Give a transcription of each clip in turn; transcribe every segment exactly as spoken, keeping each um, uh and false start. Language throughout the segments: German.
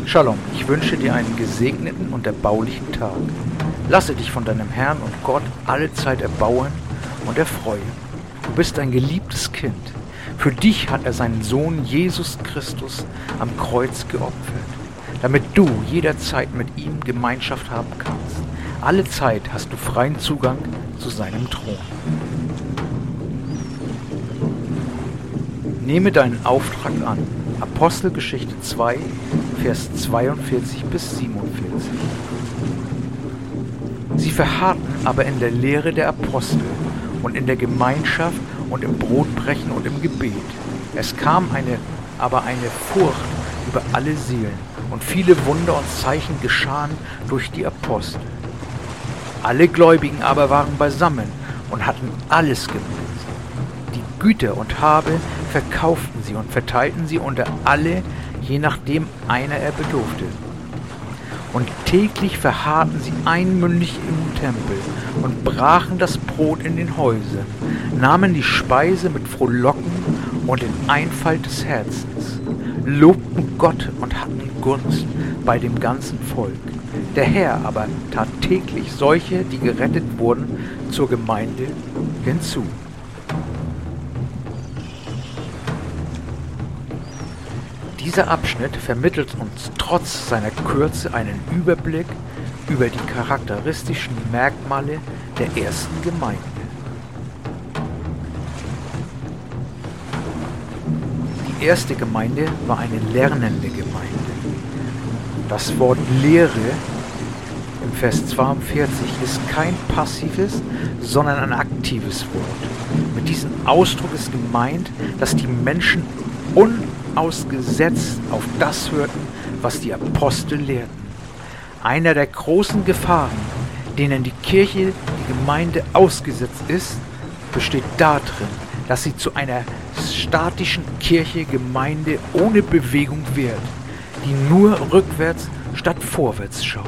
Shalom, ich wünsche dir einen gesegneten und erbaulichen Tag. Lasse dich von deinem Herrn und Gott alle Zeit erbauen und erfreuen. Du bist ein geliebtes Kind. Für dich hat er seinen Sohn Jesus Christus am Kreuz geopfert, damit du jederzeit mit ihm Gemeinschaft haben kannst. Alle Zeit hast du freien Zugang zu seinem Thron. Nehme deinen Auftrag an. Apostelgeschichte zwei, Vers zweiundvierzig bis siebenundvierzig. Sie verharrten aber in der Lehre der Apostel und in der Gemeinschaft und im Brotbrechen und im Gebet. Es kam eine, aber eine Furcht über alle Seelen, und viele Wunder und Zeichen geschahen durch die Apostel. Alle Gläubigen aber waren beisammen und hatten alles gemeinsam. Die Güter und Habe verkauften sie und verteilten sie unter alle, je nachdem einer er bedurfte. Und täglich verharrten sie einmündig im Tempel und brachen das Brot in den Häusern, nahmen die Speise mit Frohlocken und in Einfalt des Herzens, lobten Gott und hatten Gunst bei dem ganzen Volk. Der Herr aber tat täglich solche, die gerettet wurden, zur Gemeinde hinzu. Dieser Abschnitt vermittelt uns trotz seiner Kürze einen Überblick über die charakteristischen Merkmale der ersten Gemeinde. Die erste Gemeinde war eine lernende Gemeinde. Das Wort Lehre im Vers zweiundvierzig ist kein passives, sondern ein aktives Wort. Mit diesem Ausdruck ist gemeint, dass die Menschen unausgesetzt auf das hörten, was die Apostel lehrten. Einer der großen Gefahren, denen die Kirche, die Gemeinde ausgesetzt ist, besteht darin, dass sie zu einer statischen Kirche, Gemeinde ohne Bewegung wird, die nur rückwärts statt vorwärts schaut.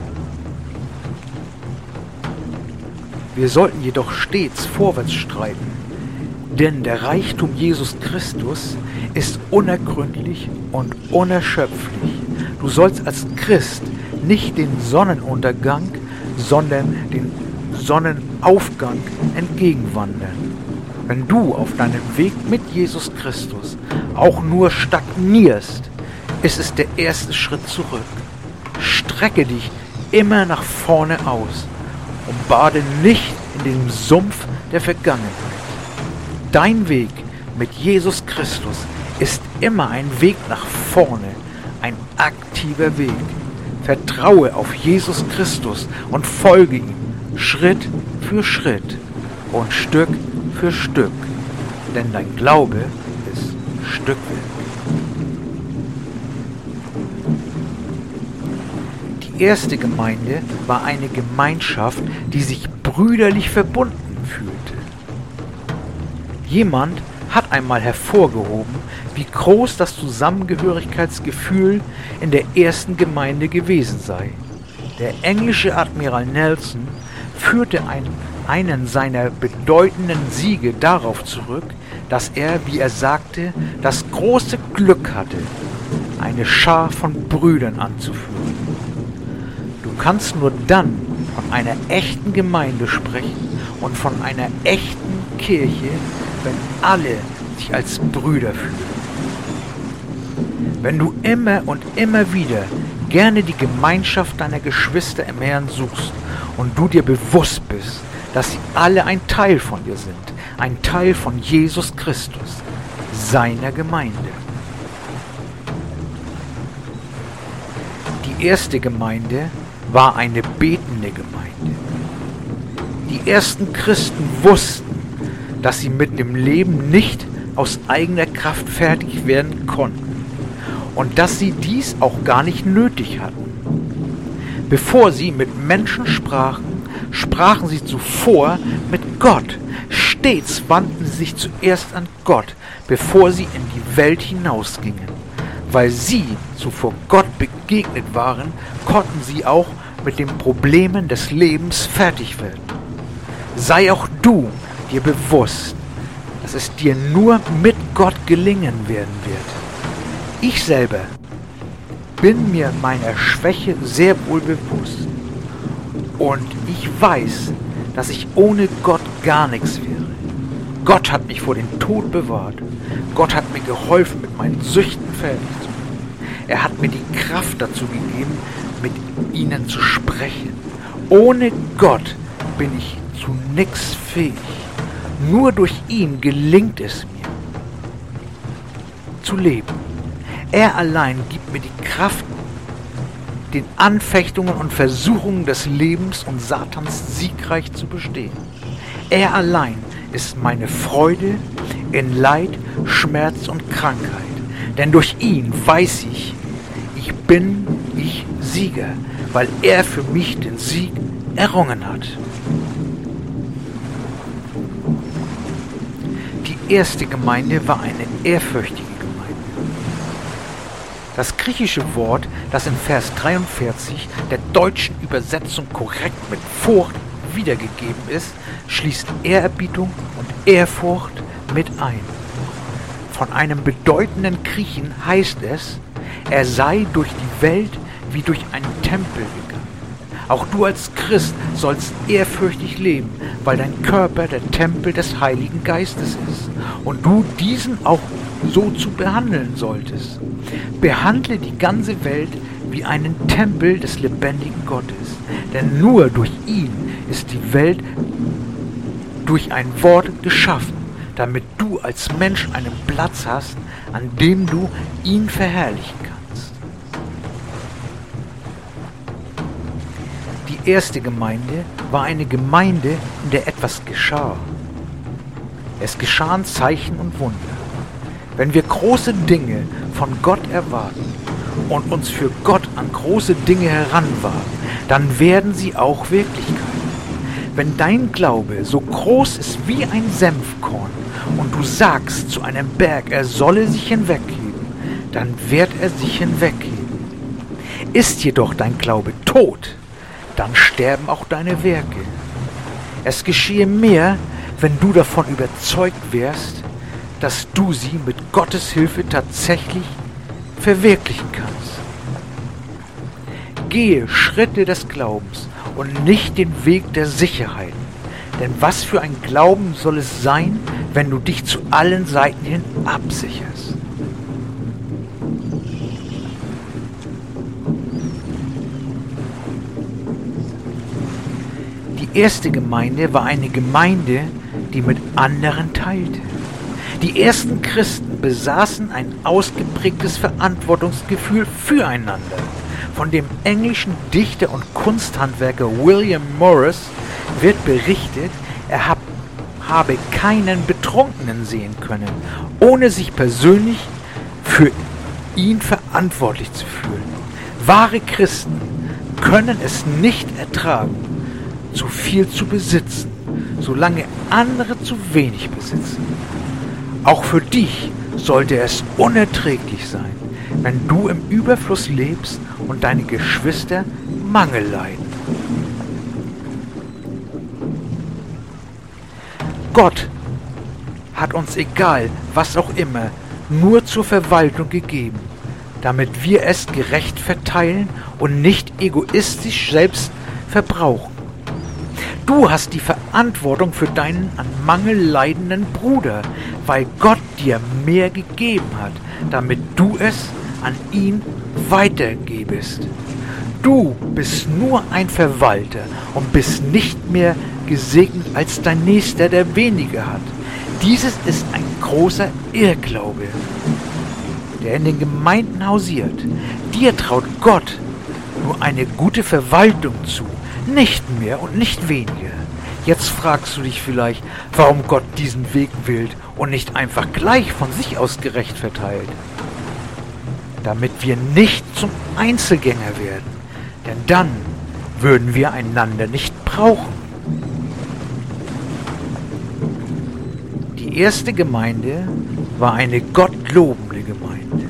Wir sollten jedoch stets vorwärts streiten, denn der Reichtum Jesus Christus ist unergründlich und unerschöpflich. Du sollst als Christ nicht den Sonnenuntergang, sondern den Sonnenaufgang entgegenwandern. Wenn du auf deinem Weg mit Jesus Christus auch nur stagnierst, ist es der erste Schritt zurück. Strecke dich immer nach vorne aus und bade nicht in dem Sumpf der Vergangenheit. Dein Weg mit Jesus Christus ist immer ein Weg nach vorne, ein aktiver Weg. Vertraue auf Jesus Christus und folge ihm Schritt für Schritt und Stück für Stück, denn dein Glaube ist Stückwerk. Die erste Gemeinde war eine Gemeinschaft, die sich brüderlich verbunden fühlte. Jemand hat einmal hervorgehoben, wie groß das Zusammengehörigkeitsgefühl in der ersten Gemeinde gewesen sei. Der englische Admiral Nelson führte einen, einen seiner bedeutenden Siege darauf zurück, dass er, wie er sagte, das große Glück hatte, eine Schar von Brüdern anzuführen. Du kannst nur dann von einer echten Gemeinde sprechen und von einer echten Kirche, wenn alle sich als Brüder fühlen. Wenn du immer und immer wieder gerne die Gemeinschaft deiner Geschwister im Herrn suchst und du dir bewusst bist, dass sie alle ein Teil von dir sind, ein Teil von Jesus Christus, seiner Gemeinde. Die erste Gemeinde war eine betende Gemeinde. Die ersten Christen wussten, dass sie mit dem Leben nicht aus eigener Kraft fertig werden konnten und dass sie dies auch gar nicht nötig hatten. Bevor sie mit Menschen sprachen, sprachen sie zuvor mit Gott. Stets wandten sie sich zuerst an Gott, bevor sie in die Welt hinausgingen. Weil sie zuvor Gott begegnet waren, konnten sie auch mit den Problemen des Lebens fertig werden. Sei auch du dir bewusst, dass es dir nur mit Gott gelingen werden wird. Ich selber bin mir meiner Schwäche sehr wohl bewusst. Und ich weiß, dass ich ohne Gott gar nichts wäre. Gott hat mich vor dem Tod bewahrt. Gott hat mir geholfen, mit meinen Süchten fertig zu werden. Er hat mir die Kraft dazu gegeben, mit ihnen zu sprechen. Ohne Gott bin ich zu nichts fähig. Nur durch ihn gelingt es mir, zu leben. Er allein gibt mir die Kraft, den Anfechtungen und Versuchungen des Lebens und Satans siegreich zu bestehen. Er allein ist meine Freude in Leid, Schmerz und Krankheit. Denn durch ihn weiß ich, ich bin ich Sieger, weil er für mich den Sieg errungen hat. Die erste Gemeinde war eine ehrfürchtige Gemeinde. Das griechische Wort, das in Vers dreiundvierzig der deutschen Übersetzung korrekt mit Furcht wiedergegeben ist, schließt Ehrerbietung und Ehrfurcht mit ein. Von einem bedeutenden Griechen heißt es, er sei durch die Welt wie durch einen Tempel gegangen. Auch du als Christ sollst ehrfürchtig leben, weil dein Körper der Tempel des Heiligen Geistes ist und du diesen auch so zu behandeln solltest. Behandle die ganze Welt wie einen Tempel des lebendigen Gottes, denn nur durch ihn ist die Welt durch ein Wort geschaffen, damit du als Mensch einen Platz hast, an dem du ihn verherrlichen kannst. Die erste Gemeinde war eine Gemeinde, in der etwas geschah. Es geschahen Zeichen und Wunder. Wenn wir große Dinge von Gott erwarten und uns für Gott an große Dinge heranwagen, dann werden sie auch Wirklichkeit. Wenn dein Glaube so groß ist wie ein Senfkorn und du sagst zu einem Berg, er solle sich hinwegheben, dann wird er sich hinwegheben. Ist jedoch dein Glaube tot, dann sterben auch deine Werke. Es geschehe mehr, wenn du davon überzeugt wärst, dass du sie mit Gottes Hilfe tatsächlich verwirklichen kannst. Gehe Schritte des Glaubens und nicht den Weg der Sicherheit. Denn was für ein Glauben soll es sein, wenn du dich zu allen Seiten hin absicherst? Die erste Gemeinde war eine Gemeinde, die mit anderen teilte. Die ersten Christen besaßen ein ausgeprägtes Verantwortungsgefühl füreinander. Von dem englischen Dichter und Kunsthandwerker William Morris wird berichtet, er hab, habe keinen Betrunkenen sehen können, ohne sich persönlich für ihn verantwortlich zu fühlen. Wahre Christen können es nicht ertragen, zu viel zu besitzen, solange andere zu wenig besitzen. Auch für dich sollte es unerträglich sein, wenn du im Überfluss lebst und deine Geschwister Mangel leiden. Gott hat uns, egal was auch immer, nur zur Verwaltung gegeben, damit wir es gerecht verteilen und nicht egoistisch selbst verbrauchen. Du hast die Verantwortung für deinen an Mangel leidenden Bruder, weil Gott dir mehr gegeben hat, damit du es an ihn weitergebest. Du bist nur ein Verwalter und bist nicht mehr gesegnet als dein Nächster, der weniger hat. Dieses ist ein großer Irrglaube, der in den Gemeinden hausiert. Dir traut Gott nur eine gute Verwaltung zu, nicht mehr und nicht weniger. Jetzt fragst du dich vielleicht, warum Gott diesen Weg wählt und nicht einfach gleich von sich aus gerecht verteilt. Damit wir nicht zum Einzelgänger werden, denn dann würden wir einander nicht brauchen. Die erste Gemeinde war eine gottlobende Gemeinde.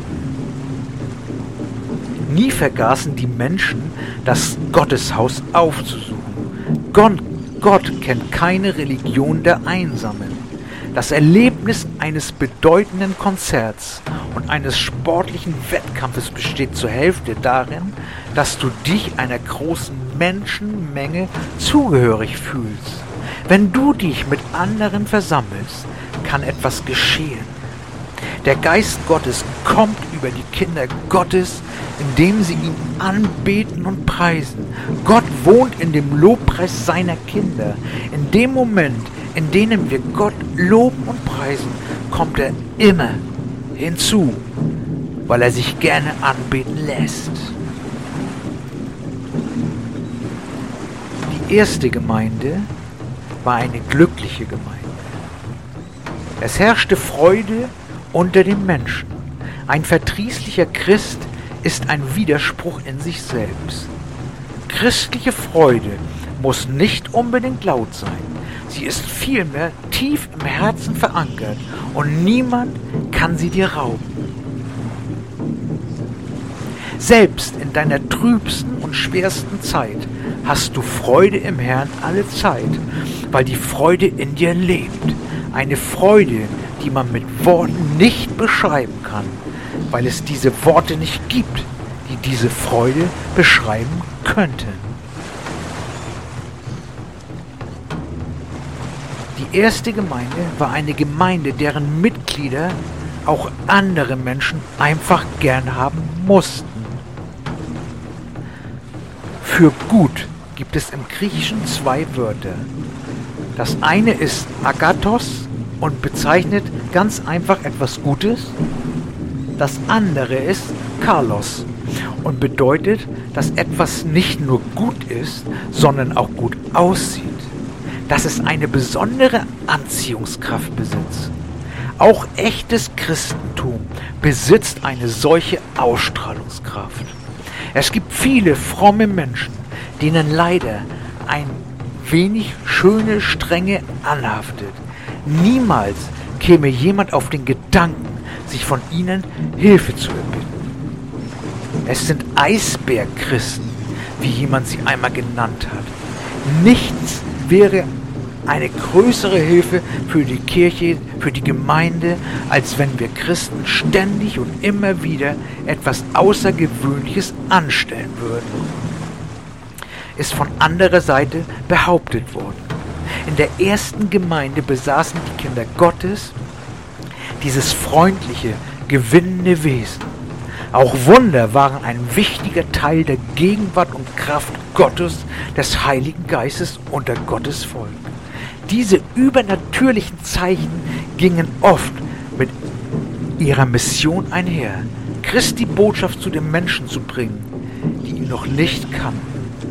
Nie vergaßen die Menschen, das Gotteshaus aufzusuchen. Gott, Gott kennt keine Religion der Einsamen. Das Erlebnis eines bedeutenden Konzerts und eines sportlichen Wettkampfes besteht zur Hälfte darin, dass du dich einer großen Menschenmenge zugehörig fühlst. Wenn du dich mit anderen versammelst, kann etwas geschehen. Der Geist Gottes kommt über die Kinder Gottes, indem sie ihn anbeten und preisen. Gott wohnt in dem Lobpreis seiner Kinder. In dem Moment, in dem wir Gott loben und preisen, kommt er immer hinzu, weil er sich gerne anbeten lässt. Die erste Gemeinde war eine glückliche Gemeinde. Es herrschte Freude unter den Menschen. Ein verdrießlicher Christ ist ein Widerspruch in sich selbst. Christliche Freude muss nicht unbedingt laut sein. Sie ist vielmehr tief im Herzen verankert und niemand kann sie dir rauben. Selbst in deiner trübsten und schwersten Zeit hast du Freude im Herrn alle Zeit, weil die Freude in dir lebt. Eine Freude, die man mit Worten nicht beschreiben kann, weil es diese Worte nicht gibt, die diese Freude beschreiben könnten. Die erste Gemeinde war eine Gemeinde, deren Mitglieder auch andere Menschen einfach gern haben mussten. Für gut gibt es im Griechischen zwei Wörter. Das eine ist Agathos und bezeichnet ganz einfach etwas Gutes. Das andere ist Kalos und bedeutet, dass etwas nicht nur gut ist, sondern auch gut aussieht. Dass es eine besondere Anziehungskraft besitzt. Auch echtes Christentum besitzt eine solche Ausstrahlungskraft. Es gibt viele fromme Menschen, denen leider ein wenig schöne Strenge anhaftet. Niemals käme jemand auf den Gedanken, sich von ihnen Hilfe zu erbitten. Es sind Eisbergchristen, wie jemand sie einmal genannt hat. Nichts wäre eine größere Hilfe für die Kirche, für die Gemeinde, als wenn wir Christen ständig und immer wieder etwas Außergewöhnliches anstellen würden. Ist von anderer Seite behauptet worden. In der ersten Gemeinde besaßen die Kinder Gottes dieses freundliche, gewinnende Wesen. Auch Wunder waren ein wichtiger Teil der Gegenwart und Kraft Gottes, des Heiligen Geistes unter Gottes Volk. Diese übernatürlichen Zeichen gingen oft mit ihrer Mission einher, Christi Botschaft zu den Menschen zu bringen, die ihn noch nicht kannten.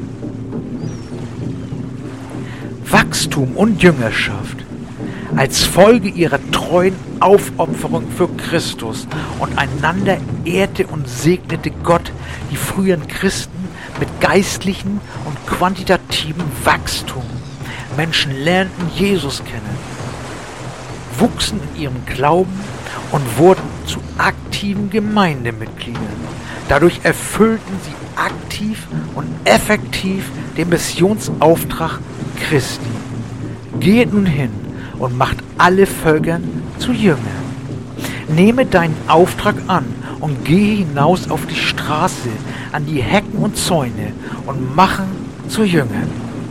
Wachstum und Jüngerschaft als Folge ihrer treuen Aufopferung für Christus und einander ehrte und segnete Gott die früheren Christen mit geistlichem und quantitativem Wachstum. Menschen lernten Jesus kennen, wuchsen in ihrem Glauben und wurden zu aktiven Gemeindemitgliedern. Dadurch erfüllten sie aktiv und effektiv den Missionsauftrag Christi. Geht nun hin und macht alle Völker zu Jüngern. Nehme deinen Auftrag an und gehe hinaus auf die Straße, an die Hecken und Zäune und machen zu Jüngern.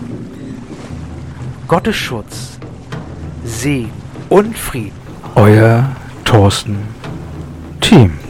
Gottes Schutz, Segen und Frieden. Euer Thorsten Thieme.